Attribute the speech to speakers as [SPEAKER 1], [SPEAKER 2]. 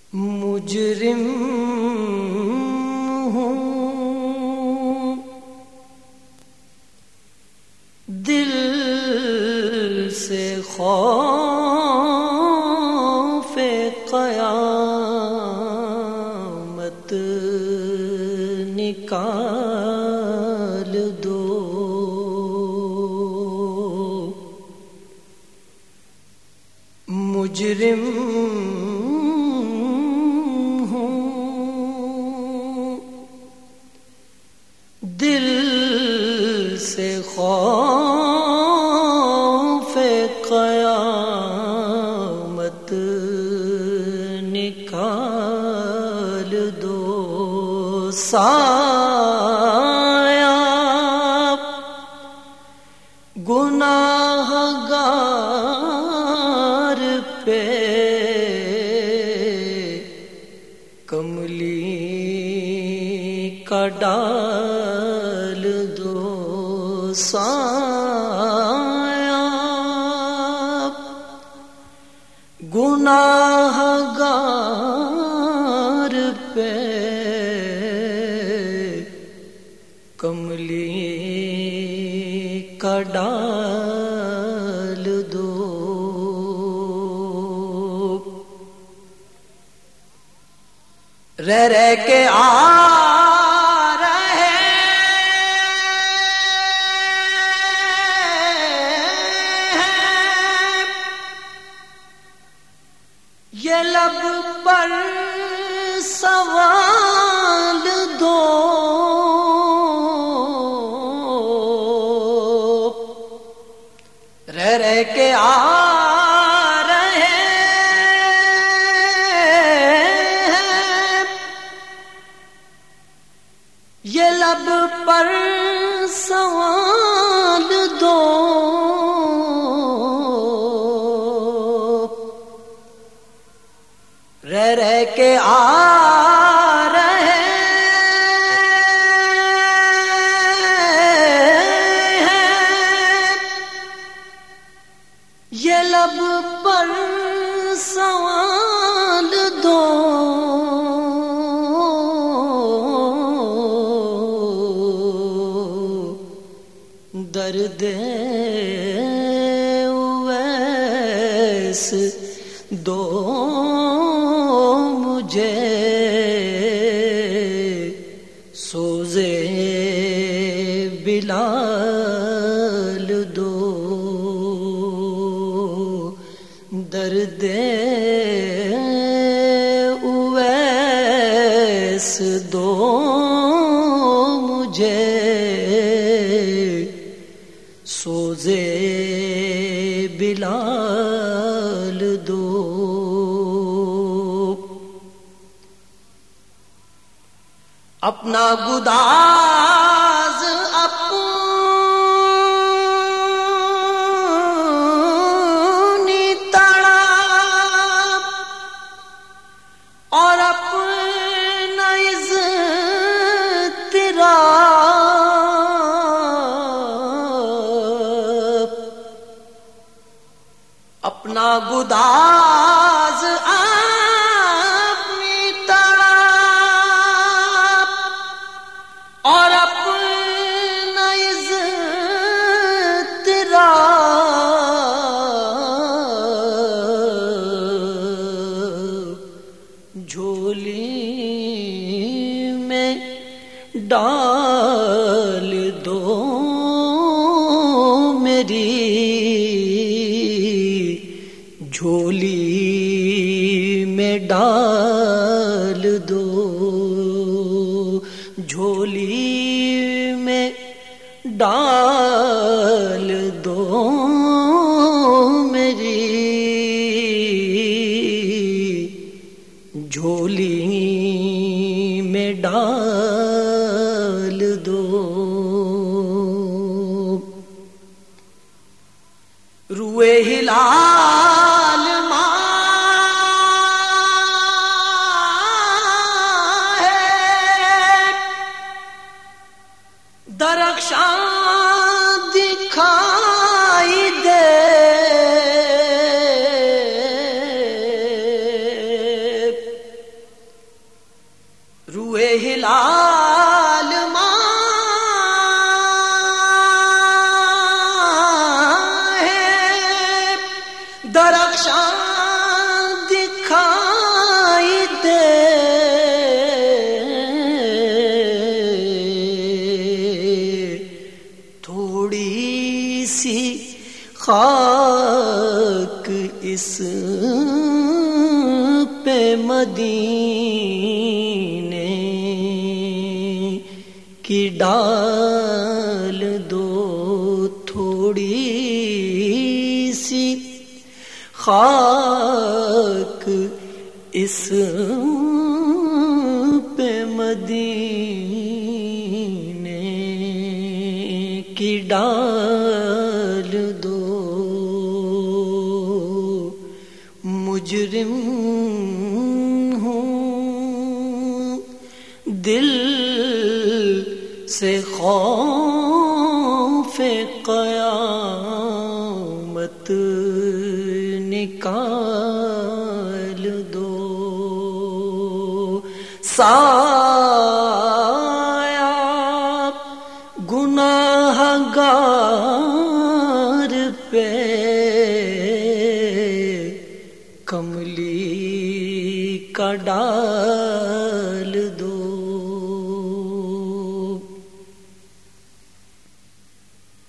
[SPEAKER 1] مجرم ہوں دل سے خوف قیامت نکال دو، مجرم دل سے خوف قیامت نکال دو، سایہ گناہ گار پہ کملی کا ڈال دو، سایہ گناہ گار پہ کملی کا ڈال دو، رہ رہ کے یہ لب پر سوال دو، رہ رہ کے رہے ہیں، یہ لب پر سوال دو، رہ رہ کے رہے ہیں، یہ لب پر سوال دو، درد اویس دو مجھے، سوزے بلال دو، درد اویس دو مجھے، سوزے بلال دو، اپنا گداز اپنی تڑپ اور اپنا اضطراب، اپنا گداز اپنی تڑپ اور اپنا اضطراب، جھولی میں ڈال دو میری، جھولی میں ڈال دو، جھولی میں ڈال دو میری، جھولی میں ڈال دو، روئے ہلال درخشاں دکھائی دے، روئے ہلال درخشاں دکھائی دے، تھوڑی سی خاک اس پہ مدینے کی ڈال دو، تھوڑی سی خاک اس پہ مدینے کی ڈال دو، مجرم ہوں دل سے خوف قیامت نکال دو، سایہ گناہگار پہ کملی کا ڈال